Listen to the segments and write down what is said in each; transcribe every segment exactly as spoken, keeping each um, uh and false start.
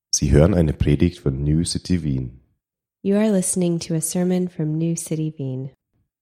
Sie hören eine Predigt von New City Wien. You are listening to a sermon from New City Wien.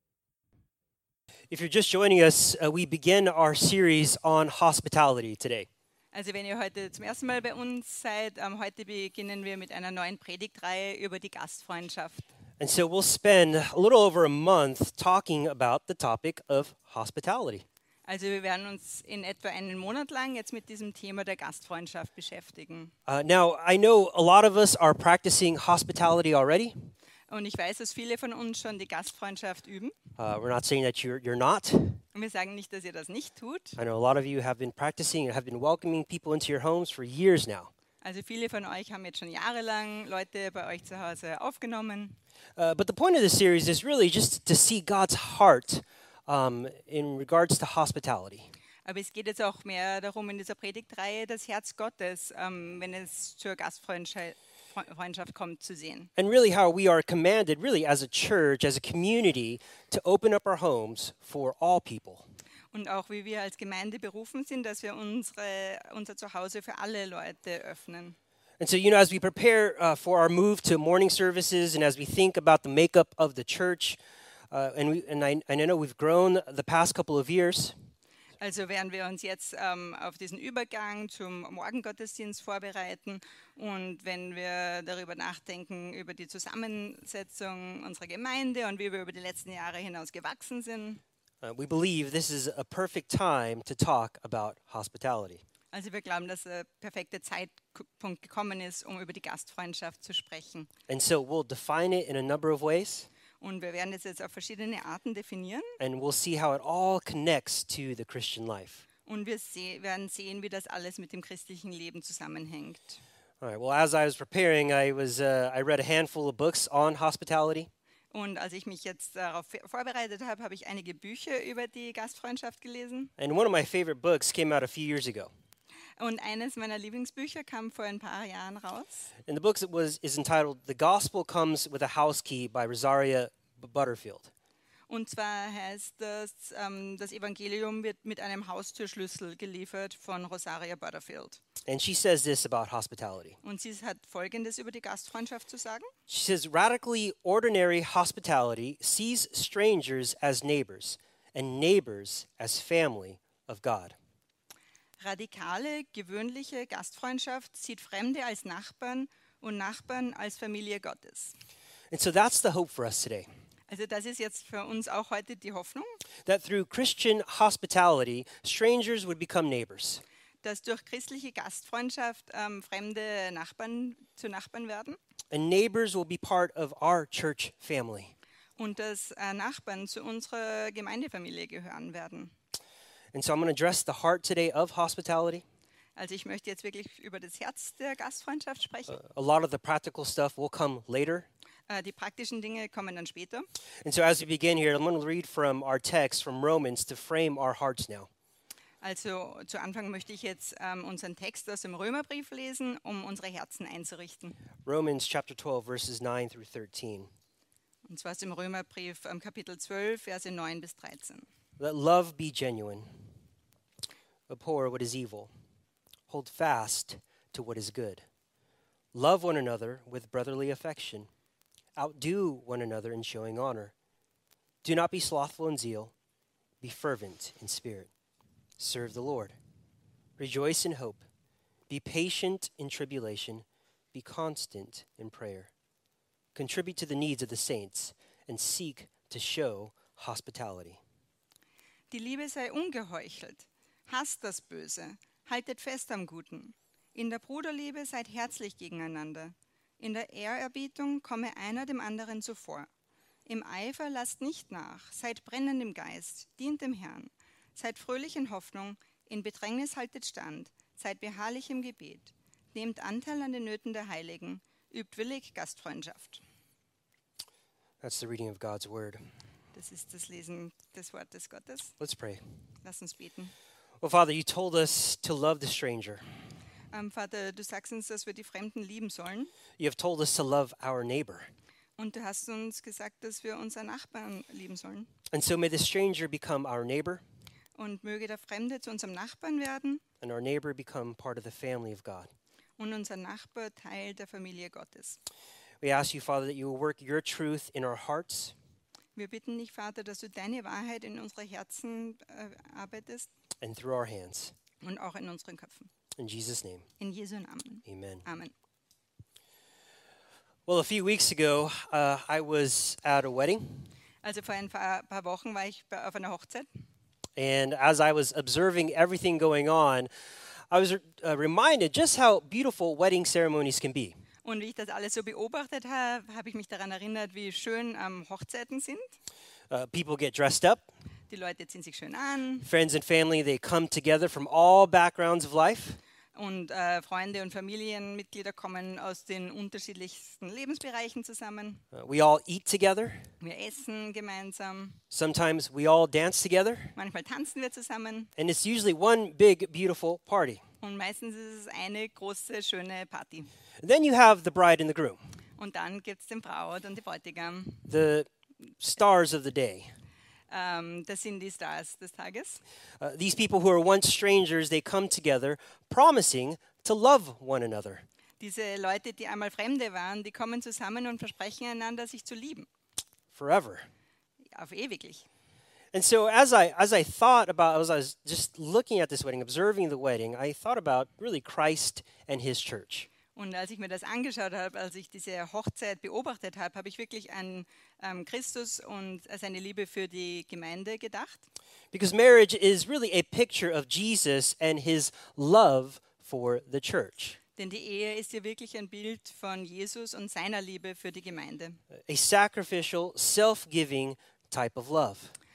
If you're just joining us, uh, we begin our series on hospitality today. Also wenn ihr heute zum ersten Mal bei uns seid, ähm, heute beginnen wir mit einer neuen Predigtreihe über die Gastfreundschaft. And so we'll spend a little over a month talking about the topic of hospitality. Also wir werden uns in etwa einen Monat lang jetzt mit diesem Thema der Gastfreundschaft beschäftigen. Uh, now, I know a lot of us are practicing hospitality already. Und ich weiß, dass viele von uns schon die Gastfreundschaft üben. Uh, we're not saying that you're, you're not. Und wir sagen nicht, dass ihr das nicht tut. I know a lot of you have been practicing and have been welcoming people into your homes for years now. Also viele von euch haben jetzt schon jahrelang Leute bei euch zu Hause aufgenommen. Uh, but the point of this series is really just to see God's heart um, in regards to hospitality. Aber es geht jetzt auch mehr darum in dieser Predigtreihe, das Herz Gottes, ähm, wenn es zur Gastfreundschaft Freundschaft kommt, zu sehen. And really how we are commanded, really as a church, as a community, to open up our homes for all people. Und auch wie wir als Gemeinde berufen sind, dass wir unsere, unser Zuhause für alle Leute öffnen. And so, you know, as we prepare uh, for our move to morning services and as we think about the makeup of the church, uh, and, we, and, I, and I know we've grown the past couple of years, Also während wir uns jetzt ähm, auf diesen Übergang zum Morgengottesdienst vorbereiten und wenn wir darüber nachdenken, über die Zusammensetzung unserer Gemeinde und wie wir über die letzten Jahre hinaus gewachsen sind, uh, we believe this is a perfect time to talk about hospitality. also wir glauben, dass der perfekte Zeitpunkt gekommen ist, um über die Gastfreundschaft zu sprechen. And so we'll define it in a number of ways, Und wir werden es jetzt auf verschiedene Arten definieren and we'll see how it all connects to the Christian life. und wir se- werden sehen, wie das alles mit dem christlichen Leben zusammenhängt. All right, well, as I was preparing, I, was, uh, I read a handful of books on hospitality. Und als ich mich jetzt darauf vorbereitet habe, habe ich einige Bücher über die Gastfreundschaft gelesen. And one of my favorite books came out a few years ago. Und eines meiner Lieblingsbücher kam vor ein paar Jahren raus. And the book was, is entitled The Gospel Comes with a House Key by Rosaria B- Butterfield. Und zwar heißt das, ähm, das Evangelium wird mit einem Haustürschlüssel geliefert von Rosaria Butterfield. And she says this about hospitality. Und sie hat Folgendes über die Gastfreundschaft zu sagen. She says, radically ordinary hospitality sees strangers as neighbors and neighbors as family of God. Radikale, gewöhnliche Gastfreundschaft sieht Fremde als Nachbarn und Nachbarn als Familie Gottes. And so that's the hope for us today. Also das ist jetzt für uns auch heute die Hoffnung, That through Christian hospitality, strangers would become neighbors. dass durch christliche Gastfreundschaft ähm, fremde Nachbarn zu Nachbarn werden And neighbors will be part of our church family. und dass äh, Nachbarn zu unserer Gemeindefamilie gehören werden. And so I'm going to address the heart today of hospitality. Also ich möchte jetzt wirklich über das Herz der Gastfreundschaft sprechen. A lot of the practical stuff will come later. Äh, die praktischen Dinge kommen dann später. And so as we begin here, I'm going to read from our text from Romans to frame our hearts now. Also zu Anfang möchte ich jetzt ähm, unseren Text aus dem Römerbrief lesen, um unsere Herzen einzurichten. Romans chapter twelve, verses nine through thirteen. Und zwar aus dem Römerbrief ähm, Kapitel zwölf, Verse neun bis dreizehn. Let love be genuine. Abhor what is evil. Hold fast to what is good. Love one another with brotherly affection. Outdo one another in showing honor. Do not be slothful in zeal. Be fervent in spirit. Serve the Lord. Rejoice in hope. Be patient in tribulation. Be constant in prayer. Contribute to the needs of the saints and seek to show hospitality. Die Liebe sei ungeheuchelt. Hasst das Böse. Haltet fest am Guten. In der Bruderliebe seid herzlich gegeneinander. In der Ehrerbietung komme einer dem anderen zuvor. Im Eifer lasst nicht nach. Seid brennend im Geist. Dient dem Herrn. Seid fröhlich in Hoffnung. In Bedrängnis haltet stand. Seid beharrlich im Gebet. Nehmt Anteil an den Nöten der Heiligen. Übt willig Gastfreundschaft. That's the reading of God's word. Das ist das Lesen des Wortes Gottes. Let's pray. Lass uns beten. Well, Father, you told us to love the stranger. Ähm, Vater, du sagst uns, dass wir die Fremden lieben sollen. You have told us to love our neighbor. Und du hast uns gesagt, dass wir unseren Nachbarn lieben sollen. And so may the stranger become our neighbor, Und möge der Fremde zu unserem Nachbarn werden and our neighbor become part of the family of God. und unser Nachbar Teil der Familie Gottes. We ask you, Father, that you will work your truth in our hearts Wir bitten dich, Vater, dass du deine Wahrheit in unsere Herzen äh, arbeitest and through our hands. und auch in unseren Köpfen. In Jesus' name, In Jesu Namen. amen. Amen. Well, a few weeks ago, uh, I was at a wedding, Also vor ein paar, paar Wochen war ich bei, auf einer Hochzeit. and as I was observing everything going on, I was uh, reminded just how beautiful wedding ceremonies can be. Und wie ich das alles so beobachtet habe, habe ich mich daran erinnert, wie schön ähm, Hochzeiten sind. Uh, people get dressed up, Die Leute ziehen sich schön an friends and family, they come together from all backgrounds of life. und äh, Freunde und Familienmitglieder kommen aus den unterschiedlichsten Lebensbereichen zusammen. Uh, we all eat together. Wir essen gemeinsam, Sometimes we all dance together. manchmal tanzen wir zusammen And it's usually one big, beautiful party. und meistens ist es eine große, schöne Party. And then you have the bride and the groom, Und dann gibt es den Braut und die Bräutigam. the stars of the day. Ähm, das sind die Stars des Tages. Uh, these people who are once strangers, they come together promising to love one another. Diese Leute, die einmal Fremde waren, die kommen zusammen und versprechen einander, sich zu lieben. Forever. Auf ewiglich. And so as I as I thought about as I was just looking at this wedding, observing the wedding, I thought about really Christ and his church. Und als ich mir das angeschaut habe, als ich diese Hochzeit beobachtet habe, habe ich wirklich an ähm, Christus und seine Liebe für die Gemeinde gedacht. Because marriage is really a picture of Jesus and his love for the church. Denn die Ehe ist ja wirklich ein Bild von Jesus und seiner Liebe für die Gemeinde. A sacrificial, self-giving type of love.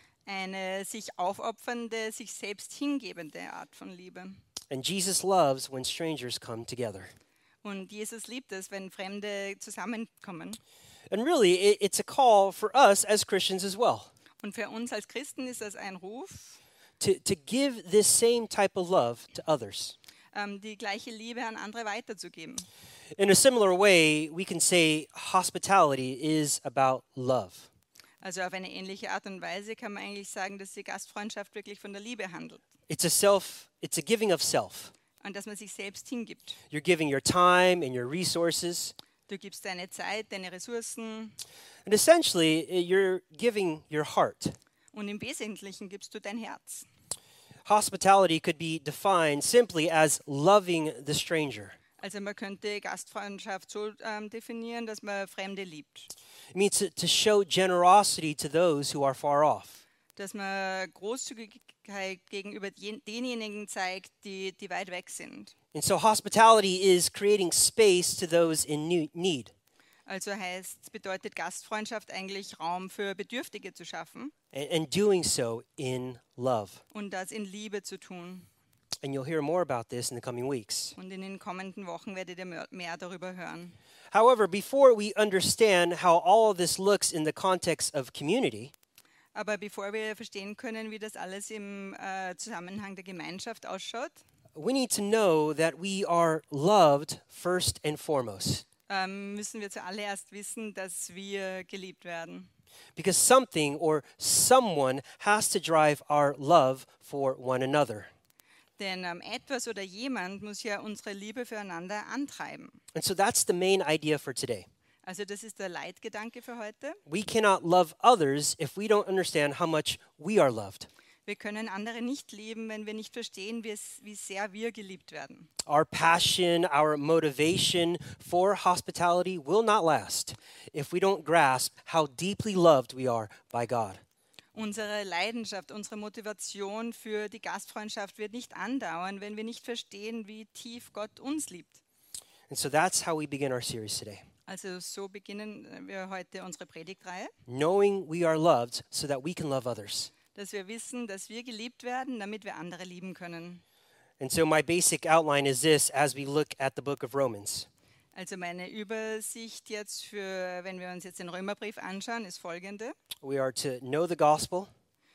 Eine sich aufopfernde, sich selbst hingebende Art von Liebe. And Jesus loves when strangers come together. Und Jesus liebt es, wenn Fremde zusammenkommen. And really, it, it's a call for us as Christians as well Und für uns als Christen ist das ein Ruf, to, to give this same type of love to others. ähm, die gleiche Liebe an andere weiterzugeben. In a similar way, we can say hospitality is about love. Also auf eine ähnliche Art und Weise kann man eigentlich sagen, dass die Gastfreundschaft wirklich von der Liebe handelt. It's a self, it's a giving of self. Und dass man sich selbst hingibt. You're giving your time and your resources. Du gibst deine Zeit, deine Ressourcen And essentially, uh, you're giving your heart. und im Wesentlichen gibst du dein Herz. Hospitality could be defined simply as loving the stranger. Also man könnte Gastfreundschaft so ähm, definieren, dass man Fremde liebt. It means to, to show generosity to those who are far off. Dass man Großzügigkeit gegenüber jen- denjenigen zeigt, die, die weit weg sind. And so hospitality is creating space to those in new- need. Also heißt, bedeutet Gastfreundschaft eigentlich Raum für Bedürftige zu schaffen And, and doing so in love. und das in Liebe zu tun. And you'll hear more about this in the coming weeks. Und in den kommenden Wochen werdet ihr mehr- mehr darüber hören. However, before we understand how all of this looks in the context of community, Aber bevor wir verstehen können, wie das alles im äh, Zusammenhang der Gemeinschaft ausschaut, we need to know that we are loved first and foremost. ähm, müssen wir zuallererst wissen, dass wir geliebt werden. Because something or someone has to drive our love for one another. Denn ähm, etwas oder jemand muss ja unsere Liebe füreinander antreiben. And so that's the main idea for today. Also das ist der Leitgedanke für heute. We cannot love others if we don't understand how much we are loved. Wir können andere nicht lieben, wenn wir nicht verstehen, wie, es, wie sehr wir geliebt werden. Our passion, our motivation for hospitality will not last if we don't grasp how deeply loved we are by God. Unsere Leidenschaft, unsere Motivation für die Gastfreundschaft wird nicht andauern, wenn wir nicht verstehen, wie tief Gott uns liebt. And so that's how we begin our series today. Also so beginnen wir heute unsere Predigtreihe, Knowing we are loved so that we can love others. dass wir wissen, dass wir geliebt werden, damit wir andere lieben können. And so my basic outline is this as we look at the book of Romans. Also meine Übersicht jetzt für, wenn wir uns jetzt den Römerbrief anschauen, ist folgende. We are to know the gospel,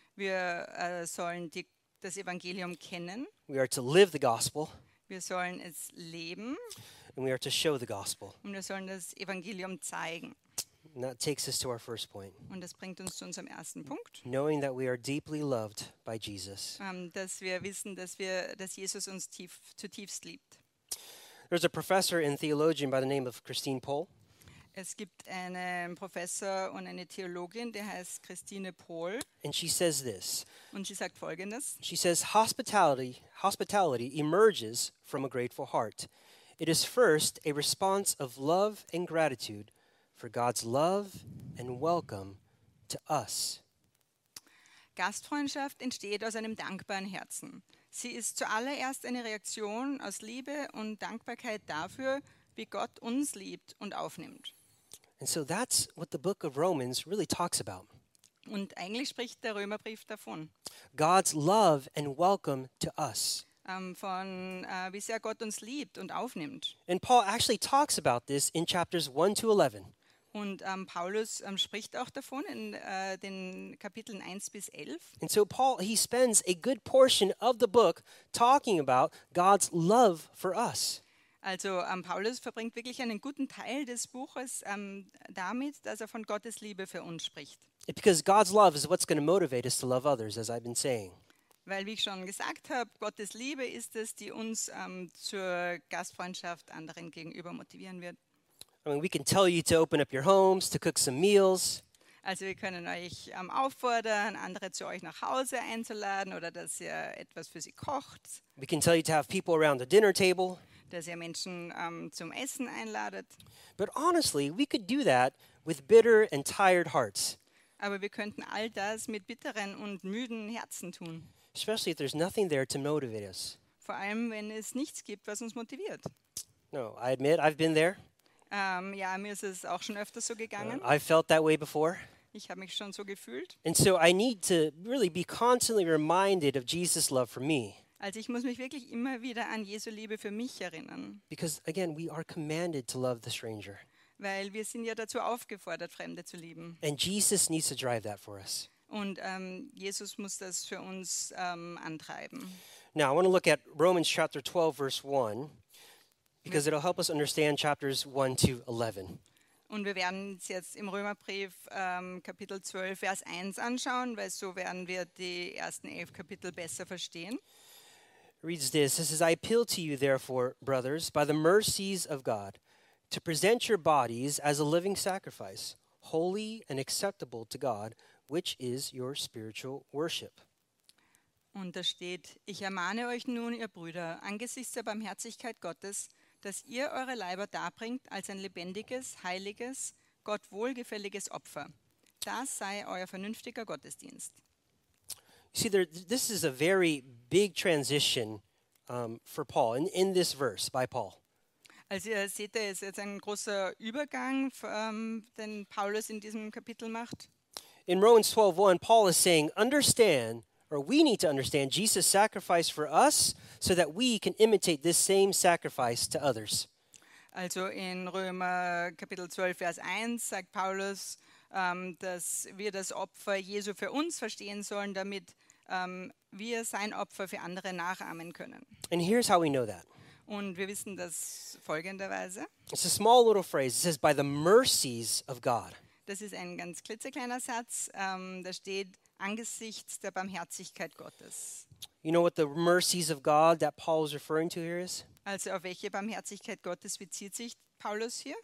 Wir äh, sollen die, das Evangelium kennen, we are to live the gospel, wir sollen es leben and we are to show the gospel. und wir sollen das Evangelium zeigen. And that takes us to our first point. Und das bringt uns zu unserem ersten Punkt, Knowing that we are deeply loved by Jesus. ähm, dass wir wissen, dass, wir, dass Jesus uns tief, zutiefst liebt. There's a professor and theologian by the name of Christine Pohl, Es gibt einen Professor und eine Theologin, die heißt Christine Pohl, and she says this. und sie sagt Folgendes. She says hospitality hospitality emerges from a grateful heart. It is first a response of love and gratitude for God's love and welcome to us. Gastfreundschaft entsteht aus einem dankbaren Herzen. Sie ist zuallererst eine Reaktion aus Liebe und Dankbarkeit dafür, wie Gott uns liebt und aufnimmt. And so that's what the book of Romans really talks about. Und eigentlich spricht der Römerbrief davon, God's love and welcome to us. ähm, von äh, wie sehr Gott uns liebt und aufnimmt. And Paul actually talks about this in chapters one to eleven. Und ähm, Paulus ähm, spricht auch davon in äh, den Kapiteln eins bis elf. And so Paul, he spends a good portion of the book talking about God's love for us. Also ähm, Paulus verbringt wirklich einen guten Teil des Buches ähm, damit, dass er von Gottes Liebe für uns spricht. Because God's love is what's going to motivate us to love others, as I've been saying. Weil, wie ich schon gesagt habe, Gottes Liebe ist es, die uns ähm, zur Gastfreundschaft anderen gegenüber motivieren wird. I mean, we can tell you to open up your homes, to cook some meals. Also wir können euch ähm, auffordern, andere zu euch nach Hause einzuladen oder dass ihr etwas für sie kocht, We can tell you to have people around the dinner table. dass ihr Menschen ähm, zum Essen einladet. But honestly, we could do that with bitter and tired hearts, Aber wir könnten all das mit bitteren und müden Herzen tun. especially if there's nothing there to motivate us. Vor allem, wenn es nichts gibt, was uns motiviert. No, I admit I've been there. Ähm, ja, mir ist es auch schon öfters so Uh, gegangen. I've felt that way before. Ich habe mich schon so gefühlt. And so I need to really be constantly reminded of Jesus' love for me. Also ich muss mich wirklich immer wieder an Jesu Liebe für mich erinnern. Because again, we are commanded to love the stranger. Weil wir sind ja dazu aufgefordert, Fremde zu lieben. And Jesus needs to drive that for us. Und ähm, Jesus muss das für uns ähm, antreiben. Now, I want to look at Romans chapter twelve, verse one, because it'll help us understand chapters one to eleven. Und wir werden uns jetzt im Römerbrief ähm, Kapitel zwölf, Vers eins anschauen, weil so werden wir die ersten elf Kapitel besser verstehen. It reads this. It says, I appeal to you, therefore, brothers, by the mercies of God, to present your bodies as a living sacrifice, holy and acceptable to God, which is your spiritual worship. Und da steht, ich ermahne euch nun, ihr Brüder, angesichts der Barmherzigkeit Gottes, dass ihr eure Leiber darbringt als ein lebendiges, heiliges, Gott wohlgefälliges Opfer. Das sei euer vernünftiger Gottesdienst. You see, there, this is a very big transition um, for Paul, in, in this verse by Paul. Also ihr seht, da ist jetzt ein großer Übergang, ähm, den Paulus in diesem Kapitel macht. In Romans twelve one, Paul is saying, understand, or we need to understand, Jesus' sacrifice for us so that we can imitate this same sacrifice to others. Also in Römer Kapitel zwölf, Vers eins sagt Paulus, ähm, dass wir das Opfer Jesu für uns verstehen sollen, damit ähm, wir sein Opfer für andere nachahmen können. And here's how we know that. Und wir wissen das folgenderweise. It's a small little phrase. It says, by the mercies of God. Das ist ein ganz klitzekleiner Satz. Ähm, da steht, angesichts der Barmherzigkeit Gottes. You know what the mercies of God that Paul is referring to here is? Also auf welche Barmherzigkeit Gottes bezieht sich Paulus hier?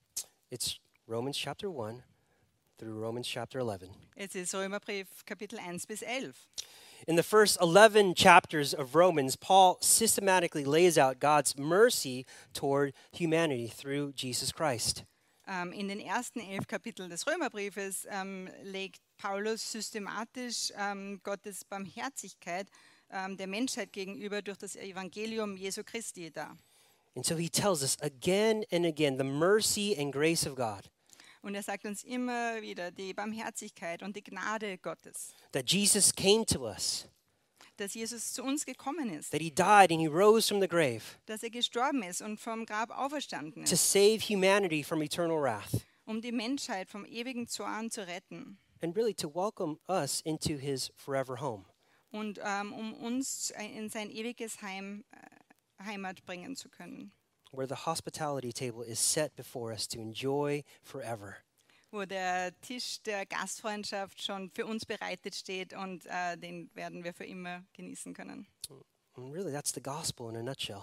It's Romans chapter one through Romans chapter eleven. Es ist Römerbrief Kapitel eins bis elf. In the first eleven chapters of Romans, Paul systematically lays out God's mercy toward humanity through Jesus Christ. Ähm, in den ersten elf Kapiteln des Römerbriefes ähm, legt Paulus systematisch ähm, Gottes Barmherzigkeit ähm, der Menschheit gegenüber durch das Evangelium Jesu Christi dar. And so he tells us again and again the mercy and grace of God. Und er sagt uns immer wieder die Barmherzigkeit und die Gnade Gottes, That Jesus came to us, dass Jesus zu uns gekommen ist, that he died and he rose from the grave dass er gestorben ist und vom Grab auferstanden to ist, save humanity from eternal wrath um die Menschheit vom ewigen Zorn zu retten and really to welcome us into his forever home. und ähm, um uns in sein ewiges Heim, äh, Heimat bringen zu können, Where the hospitality table is set before us to enjoy forever. wo der Tisch der Gastfreundschaft schon für uns bereitet steht und äh, den werden wir für immer genießen können. And really, that's the gospel in a nutshell.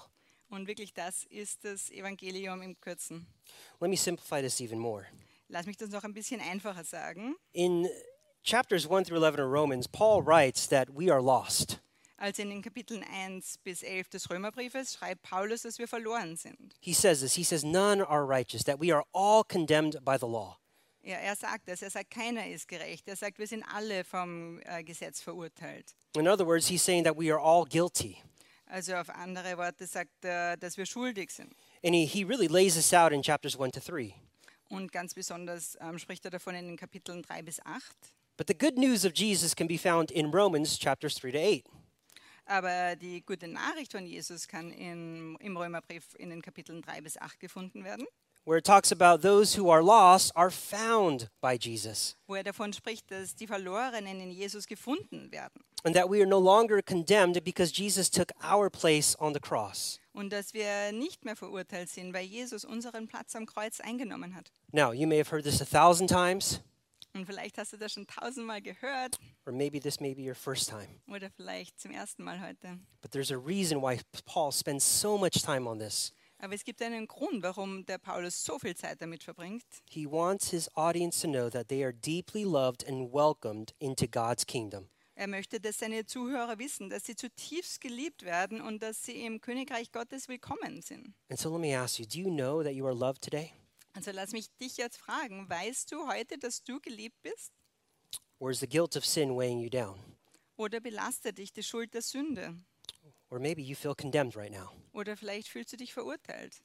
Und wirklich, das ist das Evangelium im Kürzen. Let me simplify this even more. Lass mich das noch ein bisschen einfacher sagen. In chapters one through eleven of Romans, Paul writes that we are lost. Also in den Kapiteln eins bis elf des Römerbriefes schreibt Paulus, dass wir verloren sind. He says this. He says, none are righteous, that we are all condemned by the law. Ja, er sagt das. Er sagt, keiner ist gerecht. Er sagt, wir sind alle vom äh, Gesetz verurteilt. In other words, he's saying that we are all guilty. Also auf andere Worte sagt er, dass wir schuldig sind. And he, he really lays this out in chapters one to three. Und ganz besonders ähm, spricht er davon in den Kapiteln drei bis acht. But the good news of Jesus can be found in Romans chapters three to eight. Aber die gute Nachricht von Jesus kann in, im Römerbrief in den Kapiteln drei bis acht gefunden werden, Where it talks about those who are lost are found by Jesus. wo er davon spricht, dass die Verlorenen in Jesus gefunden werden. And that we are no longer condemned because Jesus took our place on the cross. Und dass wir nicht mehr verurteilt sind, weil Jesus unseren Platz am Kreuz eingenommen hat. Now, you may have heard this a thousand times, Und vielleicht hast du das schon tausendmal gehört or maybe this may be your first time. oder vielleicht zum ersten Mal heute. But there's a reason why Paul spends so much time on this. Aber es gibt einen Grund, warum der Paulus so viel Zeit damit verbringt. He wants his audience to know that they are deeply loved and welcomed into God's kingdom. Er möchte, dass seine Zuhörer wissen, dass sie zutiefst geliebt werden und dass sie im Königreich Gottes willkommen sind. And so let me ask you, do you know that you are loved today? Also lass mich dich jetzt fragen, weißt du heute, dass du geliebt bist? Or is the guilt of sin weighing you down? Oder belastet dich die Schuld der Sünde? Or maybe you feel condemned right now. Oder vielleicht fühlst du dich verurteilt?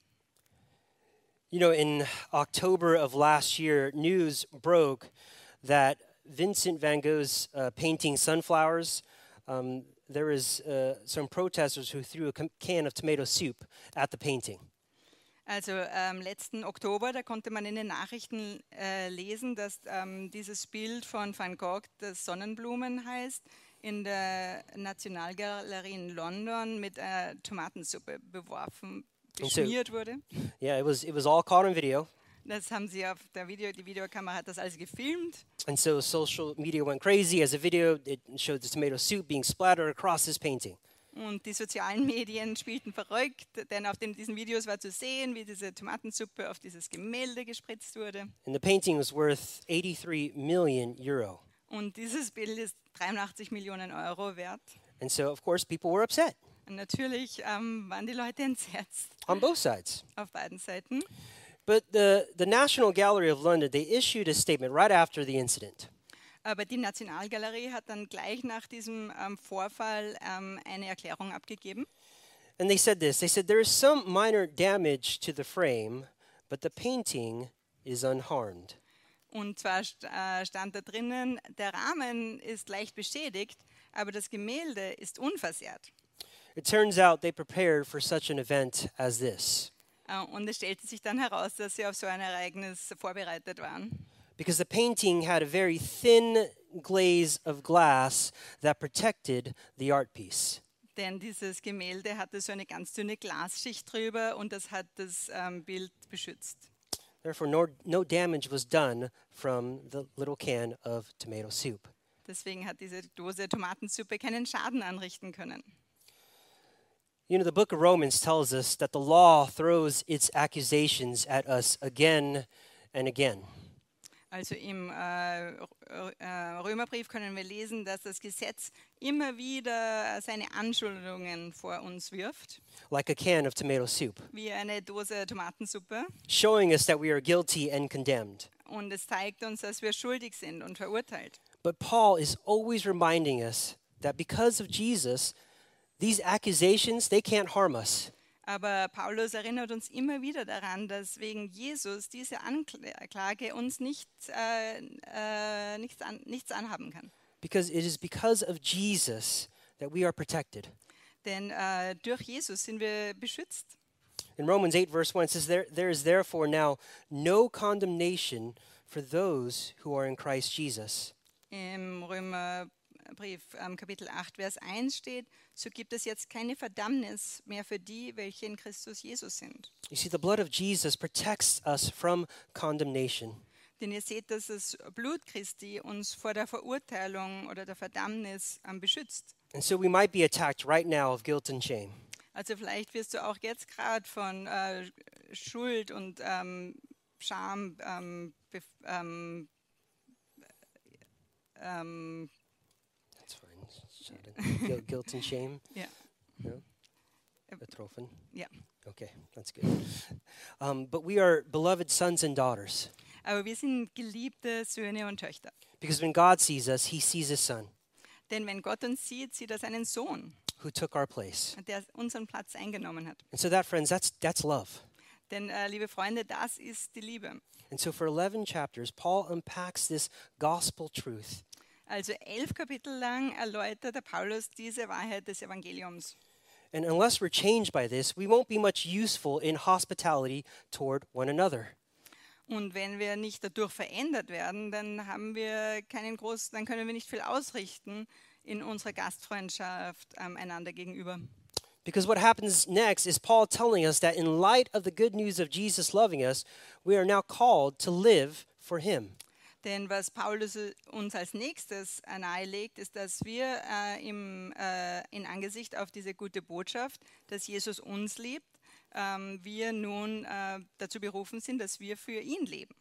You know, in October of last year, news broke that Vincent van Gogh's uh, painting Sunflowers, um, there was uh, some protesters who threw a com- can of tomato soup at the painting. Also ähm, letzten Oktober, da konnte man in den Nachrichten äh, lesen, dass ähm, dieses Bild von Van Gogh, das Sonnenblumen heißt, in der Nationalgalerie in London mit äh, Tomatensuppe beworfen, beschmiert wurde. Yeah, it was it was all caught on video. Das haben sie auf der Video, die Videokamera hat das alles gefilmt. And so social media went crazy as a video. It showed the tomato soup being splattered across this painting. Und die sozialen Medien spielten verrückt, denn auf den, diesen Videos war zu sehen, wie diese Tomatensuppe auf dieses Gemälde gespritzt wurde. And the painting was worth eighty-three million euro. Und dieses Bild ist dreiundachtzig Millionen Euro wert. And so, of course, people were upset Und natürlich ähm, waren die Leute entsetzt on both sides. auf beiden Seiten. But the, the National Gallery of London, they issued a statement right after the incident. Aber die Nationalgalerie hat dann gleich nach diesem ähm, Vorfall ähm, eine Erklärung abgegeben. And they said this. They said, there is some minor damage to the frame, but the painting is unharmed. Und zwar st äh, stand da drinnen, der Rahmen ist leicht beschädigt, aber das Gemälde ist unversehrt. It turns out they prepared for such an event as this. Äh, und es stellte sich dann heraus, dass sie auf so ein Ereignis vorbereitet waren. Because the painting had a very thin glaze of glass that protected the art piece. Denn dieses Gemälde hatte so eine ganz dünne Glasschicht drüber und das hat das ähm, Bild beschützt. Therefore, no, no damage was done from the little can of tomato soup. Deswegen hat diese Dose Tomatensuppe keinen Schaden anrichten können. You know, the book of Romans tells us that the law throws its accusations at us again and again. Also im äh, äh, Römerbrief können wir lesen, dass das Gesetz immer wieder seine Anschuldigungen vor uns wirft, Like a can of tomato soup, wie eine Dose Tomatensuppe. showing us that we are guilty and condemned. Und es zeigt uns, dass wir schuldig sind und verurteilt. But Paul is always reminding us that because of Jesus, these accusations, they can't harm us. Aber Paulus erinnert uns immer wieder daran, dass wegen Jesus diese Anklage uns nicht, äh, äh, nichts, an, nichts anhaben kann. Because it is because of Jesus that we are protected. Denn äh, durch Jesus sind wir beschützt. In Romans eight, verse one, it says, there, there is therefore now no condemnation for those who are in Christ Jesus. Im Römerbrief ähm, Kapitel acht, Vers eins steht, so gibt es jetzt keine Verdammnis mehr für die, welche in Christus Jesus sind. You see, the blood of Jesus protects us from condemnation. Denn ihr seht, dass das Blut Christi uns vor der Verurteilung oder der Verdammnis ähm, beschützt. And so we might be attacked right now of guilt and shame. Also vielleicht wirst du auch jetzt gerade von äh, Schuld und ähm, Scham ähm, bef- ähm, ähm, That's fine. Shouted. Guilt, guilt and shame. ja, Yeah. Betroffen. ja. Okay, that's good. Um, but we are beloved sons and daughters Aber wir sind geliebte Söhne und Töchter. because when God sees us, He sees His Son Denn wenn Gott uns sieht, sieht er seinen Sohn, who took our place. der unseren Platz eingenommen hat. And so that, friends, that's that's love. Denn, äh, liebe Freunde, das ist die Liebe. And so for eleven chapters, Paul unpacks this gospel truth. Also elf Kapitel lang erläutert der Paulus diese Wahrheit des Evangeliums. And unless we're changed by this, we won't be much useful in hospitality toward one another. Und wenn wir nicht dadurch verändert werden, dann haben wir keinen großen, dann können wir nicht viel ausrichten in unserer Gastfreundschaft ähm, einander gegenüber. Because what happens next is Paul telling us that in light of the good news of Jesus loving us, we are now called to live for Him. Denn was Paulus uns als nächstes äh, nahelegt, ist, dass wir äh, im, äh, in Angesicht auf diese gute Botschaft, dass Jesus uns liebt, ähm, wir nun äh, dazu berufen sind, dass wir für ihn leben.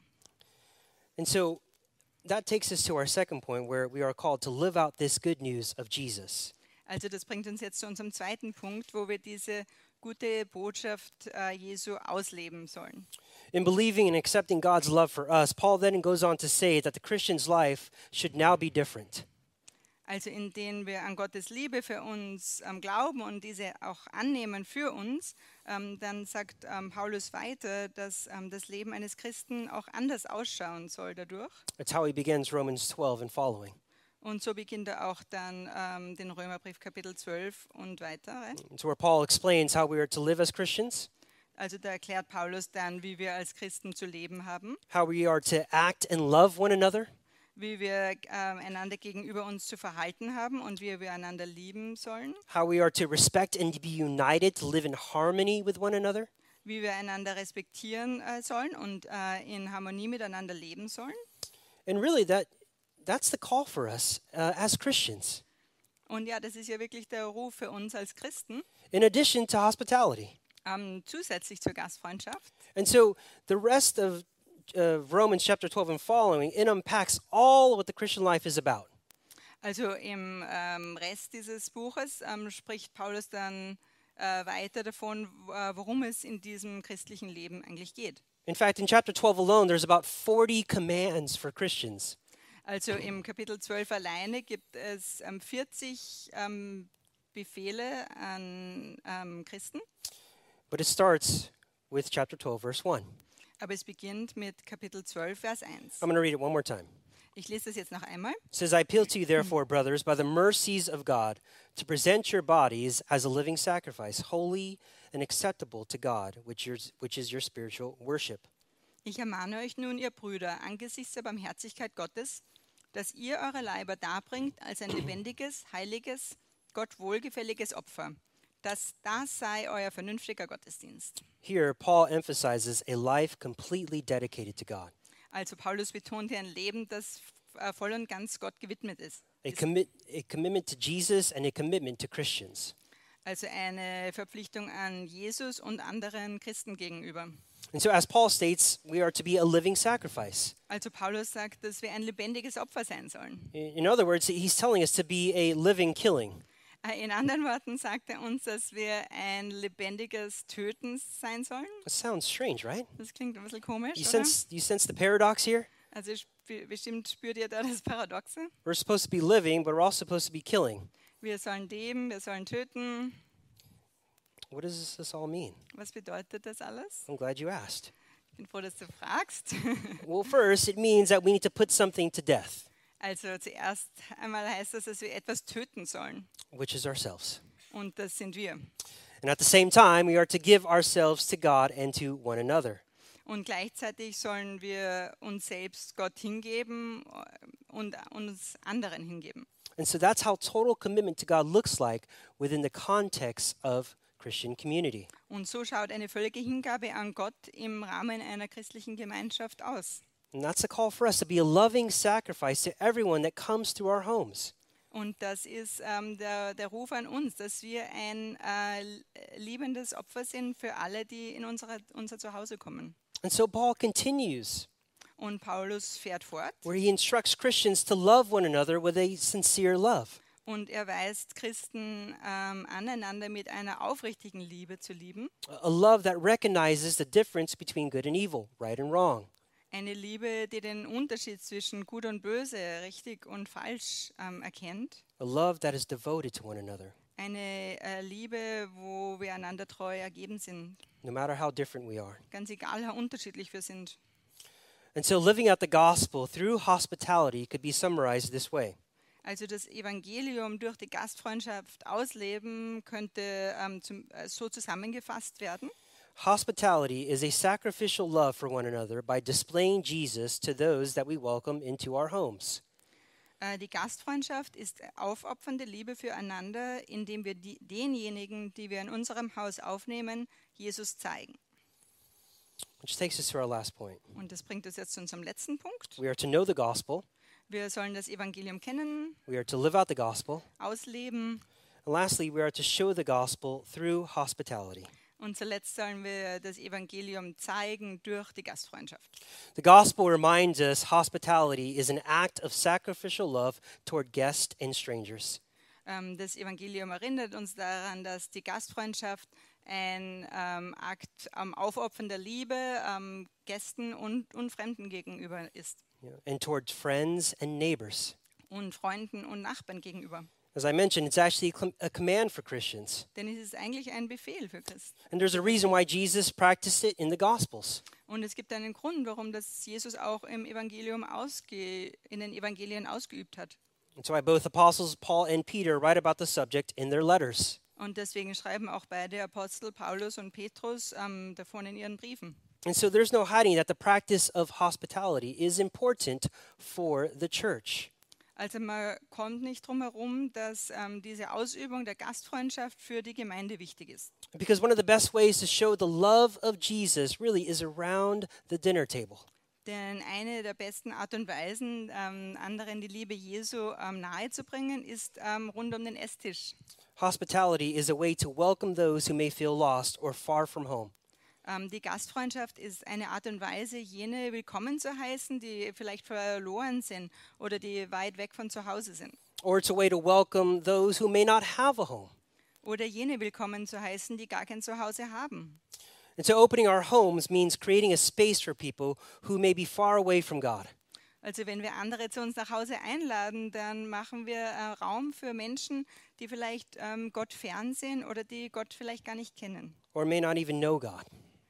And so that takes us to our second point where we are called to live out this good news of Jesus. Also das bringt uns jetzt zu unserem zweiten Punkt, wo wir diese gute Botschaft äh, Jesu ausleben sollen. In believing and accepting God's love for us, Paul then goes on to say that the Christian's life should now be different. Also in denen wir an Gottes Liebe für uns ähm, glauben und diese auch annehmen für uns, ähm, dann sagt ähm, Paulus weiter, dass ähm, das Leben eines Christen auch anders ausschauen soll dadurch. That's how he begins Romans twelve and following. Und so beginnt er auch dann ähm, den Römerbrief Kapitel zwölf und weiter. It's where Paul explains how we are to live as Christians, Also da erklärt Paulus dann, wie wir als Christen zu leben haben, how we are to act and love one another, wie wir ähm, einander gegenüber uns zu verhalten haben und wie wir einander lieben sollen, how we are to respect and be united, to live in harmony with one another, wie wir einander respektieren äh, sollen und äh, in Harmonie miteinander leben sollen. and really that that's the call for us uh, as Christians, Und ja, das ist ja wirklich der Ruf für uns als Christen, in addition to hospitality. ähm, zusätzlich zur Gastfreundschaft. And so the rest of uh, Romans chapter twelve and following, it unpacks all what the Christian life is about. Also im ähm, Rest dieses Buches ähm, spricht Paulus dann äh, weiter davon, w- äh, worum es in diesem christlichen Leben eigentlich geht. In fact, in chapter twelve alone, there's about forty commands for Christians. Also im Kapitel zwölf alleine gibt es ähm, vierzig ähm, Befehle an ähm, Christen, But it starts with chapter twelve, verse one. aber es beginnt mit Kapitel zwölf, Vers eins. I'm going to read it one more time. Ich lese das jetzt noch einmal. It says, I appeal to you, therefore, brothers, by the mercies of God, to present your bodies as a living sacrifice, holy and acceptable to God, which, yours, which is your spiritual worship. Ich ermahne euch nun, ihr Brüder, angesichts der Barmherzigkeit Gottes, dass ihr eure Leiber darbringt als ein lebendiges, heiliges, Gott wohlgefälliges Opfer. Das, das sei euer vernünftiger Gottesdienst. Here, Paul emphasizes a life completely dedicated to God, Also Paulus betont hier ein Leben, das äh, voll und ganz Gott gewidmet ist. a, commit, a commitment to Jesus and a commitment to Christians. Also eine Verpflichtung an Jesus und anderen Christen gegenüber. And so, as Paul states, we are to be a living sacrifice. Also Paulus sagt, dass wir ein lebendiges Opfer sein sollen. In in other words, he's telling us to be a living killing. Äh, In anderen Worten sagt er uns, dass wir ein lebendiges Töten sein sollen. That sounds strange, right? Das klingt ein bisschen komisch, You oder? sense, you sense the paradox here? Also sp- bestimmt spürt ihr da das Paradoxe. We're supposed to be living, but we're also supposed to be killing. Wir sollen leben, wir sollen töten. What does this all mean? Was bedeutet das alles? I'm glad you asked. Ich bin froh, dass du fragst. Well, first, it means that we need to put something to death, Also zuerst einmal heißt das, dass wir etwas töten sollen. which is ourselves. Und das sind wir. And at the same time, we are to give ourselves to God and to one another. Und gleichzeitig sollen wir uns selbst Gott hingeben äh, und uns anderen hingeben. And so that's how total commitment to God looks like within the context of Christian community. Und so schaut eine völlige Hingabe an Gott im Rahmen einer christlichen Gemeinschaft aus. And that's a call for us to be a loving sacrifice to everyone that comes through our homes. Und das ist ähm, der, der Ruf an uns, dass wir ein äh, liebendes Opfer sind für alle, die in unsere, unser Zuhause kommen. And so Paul continues, Und Paulus fährt fort where he instructs Christians to love one another with a sincere love. und er weist Christen ähm, an, einander mit einer aufrichtigen Liebe zu lieben. A love that recognizes the difference between good and evil, right and wrong. Eine Liebe, die den Unterschied zwischen Gut und Böse, richtig und falsch ähm, erkennt. A love that is devoted to one another, Eine äh, Liebe, wo wir einander treu ergeben sind. no matter how different we are. Ganz egal, how unterschiedlich wir sind. And so living out the gospel through hospitality could be summarized this way. Also das Evangelium durch die Gastfreundschaft ausleben könnte ähm, zum, äh, so zusammengefasst werden. Hospitality is a sacrificial love for one another by displaying Jesus to those that we welcome into our homes. Äh, die Gastfreundschaft ist aufopfernde Liebe füreinander, indem wir die, denjenigen, die wir in unserem Haus aufnehmen, Jesus zeigen. Which takes us to our last point. Und das bringt uns jetzt zu unserem letzten Punkt. We are to know the gospel, Wir sollen das Evangelium kennen, we are to live out the gospel, ausleben and lastly, we are to show the gospel through hospitality. und zuletzt sollen wir das Evangelium zeigen durch die Gastfreundschaft. The gospel reminds us hospitality is an act of sacrificial love toward guests and strangers. Ähm, das Evangelium erinnert uns daran, dass die Gastfreundschaft ein ähm, Akt ähm, aufopfernder Liebe ähm, Gästen und, und Fremden gegenüber ist Yeah, and toward friends and neighbors. und Freunden und Nachbarn gegenüber. As I mentioned, it's actually a com- a command for Christians. Denn es ist eigentlich ein Befehl für Christen. And there's a reason why Jesus practiced it in the Gospels. Und es gibt einen Grund, warum das Jesus auch im Evangelium ausge, in den Evangelien ausgeübt hat. That's why both apostles, Paul and Peter, write about the subject in their letters. Und deswegen schreiben auch beide Apostel, Paulus und Petrus, ähm, davon in ihren Briefen. And so there's no hiding that the practice of hospitality is important for the church. Also man kommt nicht drum herum, dass ähm, diese Ausübung der Gastfreundschaft für die Gemeinde wichtig ist. Because one of the best ways to show the love of Jesus really is around the dinner table. Denn eine der besten Art und Weisen, ähm, anderen die Liebe Jesu ähm, nahezubringen, ist ähm, rund um den Esstisch. Hospitality is a way to welcome those who may feel lost or far from home. Ähm, die Gastfreundschaft ist eine Art und Weise, jene willkommen zu heißen, die vielleicht verloren sind oder die weit weg von zu Hause sind. Or it's a way to welcome those who may not have a home. Oder jene willkommen zu heißen, die gar kein Zuhause haben. And so opening our homes means creating a space for people who may be far away from God. Also wenn wir andere zu uns nach Hause einladen, dann machen wir äh, Raum für Menschen, die vielleicht ähm, Gott fern sind oder die Gott vielleicht gar nicht kennen. Or may not even know God.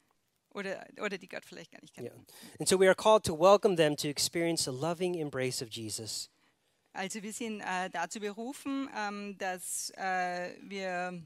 Oder, oder die Gott vielleicht gar nicht kennen. Yeah. And so we are called to welcome them to experience the loving embrace of Jesus. Also wir sind äh, dazu berufen, ähm, dass äh, wir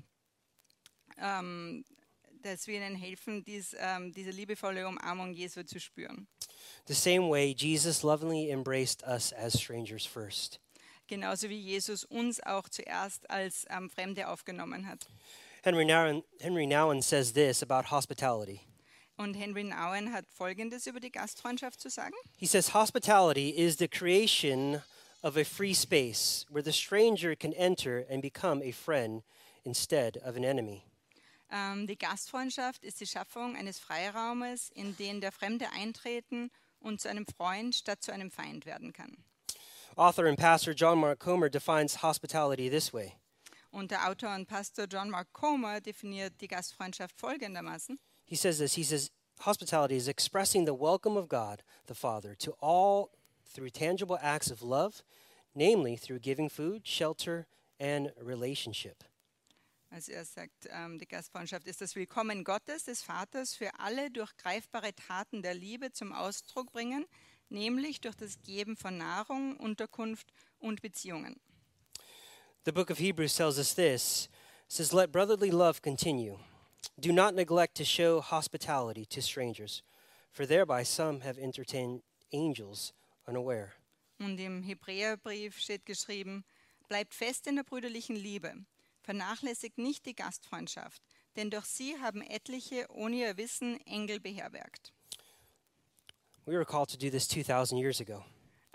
ähm, dass wir ihnen helfen, dies, ähm, diese liebevolle Umarmung Jesu zu spüren. The same way Jesus lovingly embraced us as strangers first. Genauso wie Jesus uns auch zuerst als ähm, Fremde aufgenommen hat. Henry Nouwen, Henry Nouwen says this about hospitality. Und Henry Nouwen hat Folgendes über die Gastfreundschaft zu sagen. He says hospitality is the creation of a free space where the stranger can enter and become a friend instead of an enemy. Ähm, die Gastfreundschaft ist die Schaffung eines Freiraumes, in den der Fremde eintreten und zu einem Freund statt zu einem Feind werden kann. Author and pastor John Mark Comer defines hospitality this way. Und der Autor und Pastor John Mark Comer definiert die Gastfreundschaft folgendermaßen. He says this, he says hospitality is expressing the welcome of God the Father to all through tangible acts of love, namely through giving food, shelter, and relationship. Also er sagt, ähm, die Gastfreundschaft ist das Willkommen Gottes, des Vaters, für alle durch greifbare Taten der Liebe zum Ausdruck bringen, nämlich durch das Geben von Nahrung, Unterkunft und Beziehungen. The book of Hebrews tells us this. It says, let brotherly love continue. Do not neglect to show hospitality to strangers, for thereby some have entertained angels unaware. Und im Hebräerbrief steht geschrieben, bleibt fest in der brüderlichen Liebe. Vernachlässigt nicht die Gastfreundschaft, denn durch sie haben etliche ohne ihr Wissen Engel beherbergt. We were called to do this two thousand years ago.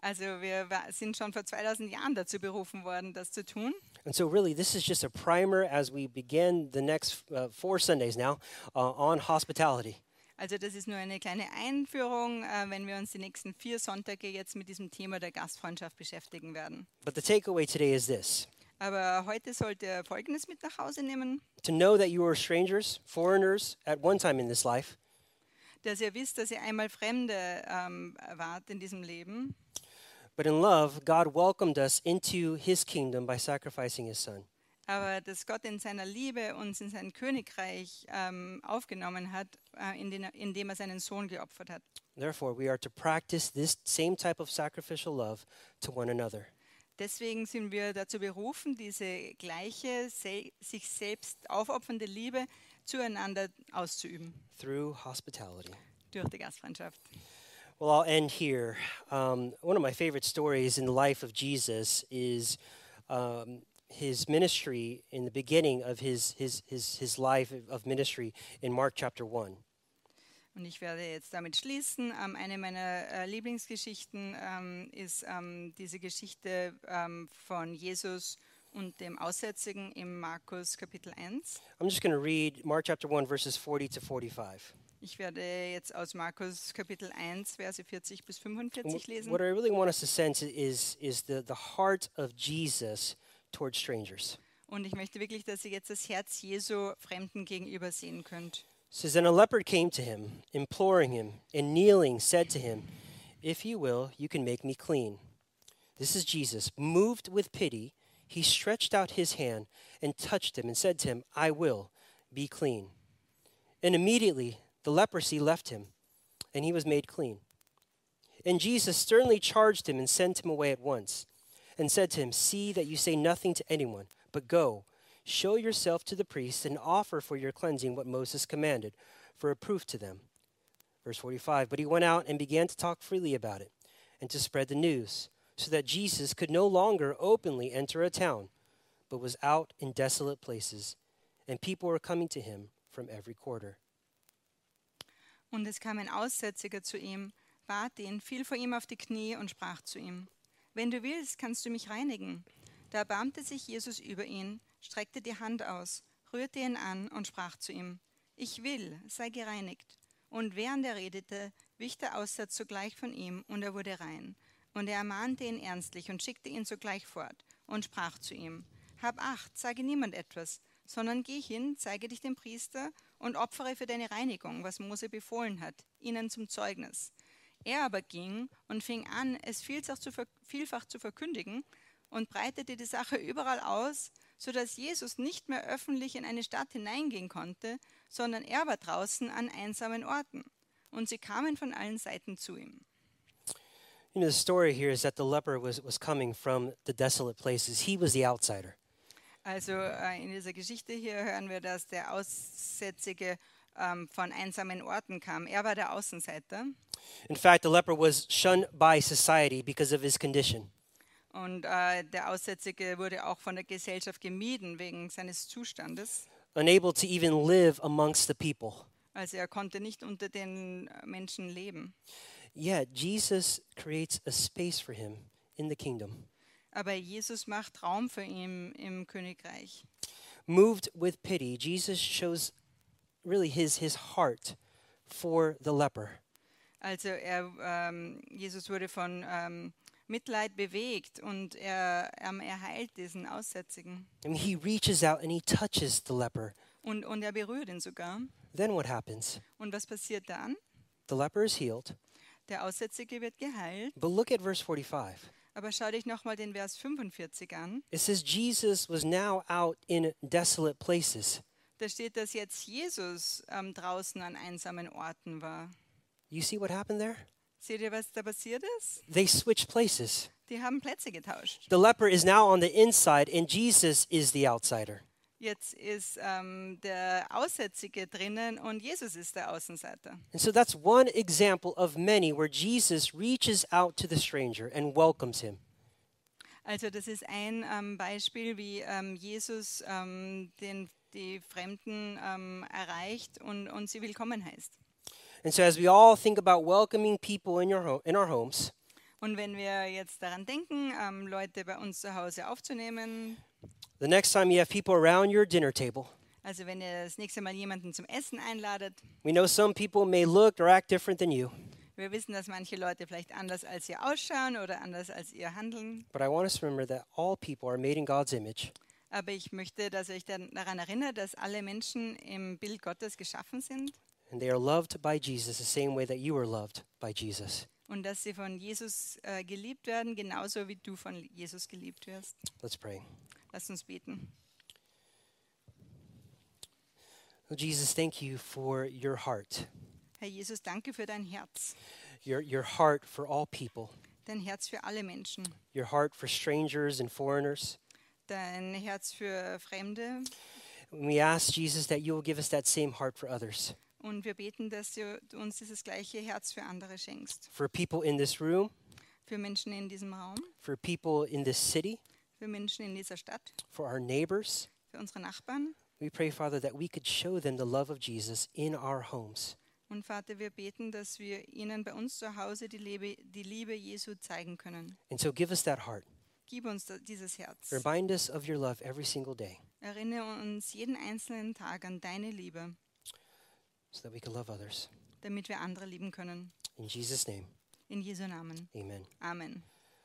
Also wir wa- sind schon vor zweitausend Jahren dazu berufen worden, das zu tun. And so, really, this is just a primer as we begin the next uh, four Sundays now uh, on hospitality. Also das ist nur eine kleine Einführung, äh, wenn wir uns die nächsten vier Sonntage jetzt mit diesem Thema der Gastfreundschaft beschäftigen werden. But the takeaway today is this: Aber heute sollt ihr Folgendes mit nach Hause nehmen, to know that you are strangers, foreigners at one time in this life, dass ihr wisst, dass ihr einmal Fremde ähm, wart in diesem Leben. but in love, God welcomed us into his kingdom by sacrificing his son. Aber dass Gott in seiner Liebe uns in sein Königreich ähm, aufgenommen hat, äh, indem, er, indem er seinen Sohn geopfert hat. Therefore, we are to practice this same type of sacrificial love to one another. Deswegen sind wir dazu berufen, diese gleiche, sel sich selbst aufopfernde Liebe zueinander auszuüben, Through hospitality. durch die Gastfreundschaft. Well, I'll end here. Um, one of my favorite stories in the life of Jesus is um, his ministry in the beginning of his, his, his, his life of ministry in Mark chapter one. Und ich werde jetzt damit schließen. Ähm, eine meiner äh, Lieblingsgeschichten ähm, ist ähm, diese Geschichte ähm, von Jesus und dem Aussätzigen im Markus Kapitel eins. I'm just going to read Mark chapter one, verses forty to forty-five. Ich werde jetzt aus Markus Kapitel eins, Verse vierzig bis And fünfundvierzig wh- lesen. what I really want us to sense is, is the, the heart of Jesus towards strangers. Und ich möchte wirklich, dass ihr jetzt das Herz Jesu Fremden gegenüber sehen könnt. It says, then a leopard came to him, imploring him, and kneeling said to him, if you will, you can make me clean. This is Jesus. Moved with pity, he stretched out his hand and touched him and said to him, I will, be clean. And immediately the leprosy left him, and he was made clean. And Jesus sternly charged him and sent him away at once, and said to him, see that you say nothing to anyone, but go, show yourself to the priests, and offer for your cleansing what Moses commanded, for a proof to them. Verse forty-five, but he went out and began to talk freely about it, and to spread the news, so that Jesus could no longer openly enter a town, but was out in desolate places, and people were coming to him from every quarter. Und es kam ein Aussätziger zu ihm, bat ihn, fiel vor ihm auf die Knie und sprach zu ihm, wenn du willst, kannst du mich reinigen. Da erbarmte sich Jesus über ihn, streckte die Hand aus, rührte ihn an und sprach zu ihm, ich will, sei gereinigt. Und während er redete, wich der Aussatz sogleich von ihm, und er wurde rein. Und er ermahnte ihn ernstlich und schickte ihn sogleich fort und sprach zu ihm, hab Acht, sage niemand etwas, sondern geh hin, zeige dich dem Priester und opfere für deine Reinigung, was Mose befohlen hat, ihnen zum Zeugnis. Er aber ging und fing an, es vielfach zu, ver vielfach zu verkündigen und breitete die Sache überall aus, so dass Jesus nicht mehr öffentlich in eine Stadt hineingehen konnte, sondern er war draußen an einsamen Orten. Und sie kamen von allen Seiten zu ihm. You know, the story here is that the leper was, was coming from the desolate places. He was the outsider. Also äh, in dieser Geschichte hier hören wir, dass der Aussätzige ähm, von einsamen Orten kam. Er war der Außenseiter. In fact, the leper was shunned by society because of his condition. Und äh, der Aussätzige wurde auch von der Gesellschaft gemieden wegen seines Zustandes. Unable to even live amongst the people. Also er konnte nicht unter den Menschen leben. Yet Jesus creates a space for him in the kingdom. Aber Jesus macht Raum für ihn im Königreich. Moved with pity, Jesus shows really his, his heart for the leper. Also er, ähm, Jesus wurde von ähm, Mitleid bewegt und er, ähm, er heilt diesen Aussätzigen. I mean, he reaches out and he touches the leper. Und, und er berührt ihn sogar. Then what happens? Und was passiert dann? The leper is healed. Der Aussätzige wird geheilt. But look at verse forty-five. Aber schau dich nochmal den Vers fünfundvierzig an. It says Jesus was now out in desolate places. Da steht, dass jetzt Jesus ähm, draußen an einsamen Orten war. You see what happened there? Seht ihr, was da passiert ist? They switched places. Die haben Plätze getauscht. The leper is now on the inside and Jesus is the outsider. Jetzt ist ähm, der Aussätzige drinnen und Jesus ist der Außenseiter. And so that's one example of many where Jesus reaches out to the stranger and welcomes him. Also das ist ein ähm, Beispiel, wie ähm, Jesus ähm, den, die Fremden ähm, erreicht und, und sie willkommen heißt. And so as we all think about welcoming people in your ho- in our homes, Und wenn wir jetzt daran denken, ähm, Leute bei uns zu Hause aufzunehmen, the next time you have people around your dinner table, also wenn ihr das nächste Mal jemanden zum Essen einladet, we know some people may look or act different than you, wir wissen, dass manche Leute vielleicht anders als ihr ausschauen oder anders als ihr handeln. but I want us to remember that all people are made in God's image. Aber ich möchte, dass ihr euch dann daran erinnert, dass alle Menschen im Bild Gottes geschaffen sind And they are loved by Jesus the same way that you were loved by Jesus. und dass sie von Jesus äh, geliebt werden, genauso wie du von Jesus geliebt wirst. Let's pray. Lasst uns beten. Oh, Jesus, thank you for your heart, Herr Jesus, danke für dein Herz. your, your heart for all people, Dein Herz für alle Menschen. your heart for strangers and foreigners. Dein Herz für Fremde. And we ask, Jesus, that you will give us that same heart for others, Und wir beten, dass du uns dieses gleiche Herz für andere schenkst. for people in this room, Für Menschen in diesem Raum, for people in this city, für Menschen in dieser Stadt, for our neighbors. für unsere Nachbarn. We pray, Father, that we could show them the love of Jesus in our homes. Und Vater, wir beten, dass wir ihnen bei uns zu Hause die Liebe, die Liebe Jesu zeigen können. And so give us that heart. Gib uns da, dieses Herz. Remind us of your love every single day Erinnere uns jeden einzelnen Tag an deine Liebe, so that we can love others. damit wir andere lieben können. In Jesus' name, In Jesu Namen. amen. Amen.